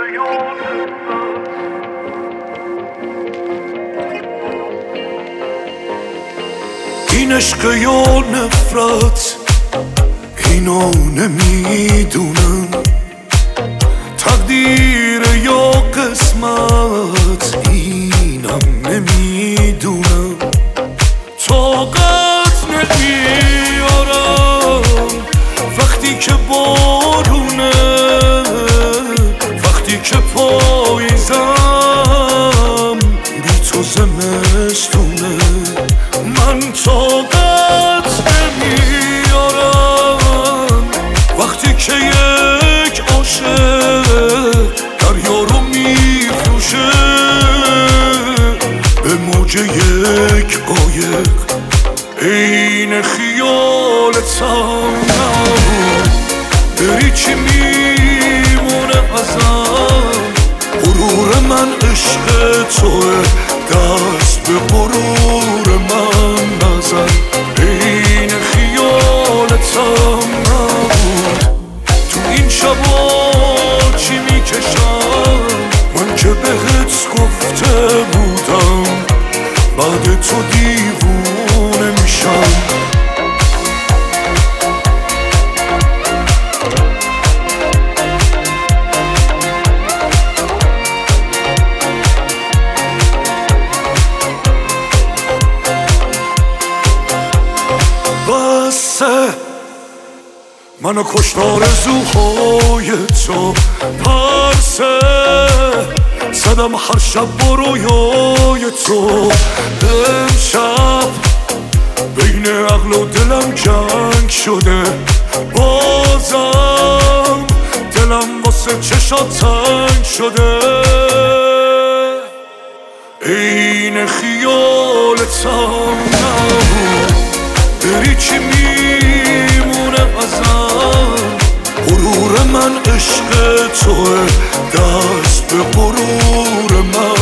این عشق یا نفرت اینو نمیدونم، تقدیر یا قسمت اینم نمیدونم. طاقت نمیارم وقتی که بارونه، وقتی که پاییزم بی تو زمستونه. من طاقت نمیارم وقتی که یک عاشق دریا رو میفروشه به موج یک قایق. این خیالتم نبود، بری چی میمونه ازم؟ غرور من عشق توه، دست به غرور من نزن. این خیالتم نبود، تو این شبا چی میکشم من که بهت گفته بودم بعد تو دیوونه میشم. منو کشتار آرزوهای تو پرسه، زدم هر شب با رویای تو. امشب بین عقل و دلم جنگ شده، بازم دلم واسه چشات تنگ شده. این خیالتم نبود، بری چی میمونه ازم؟ غرور من عشق توه، دست به غرور من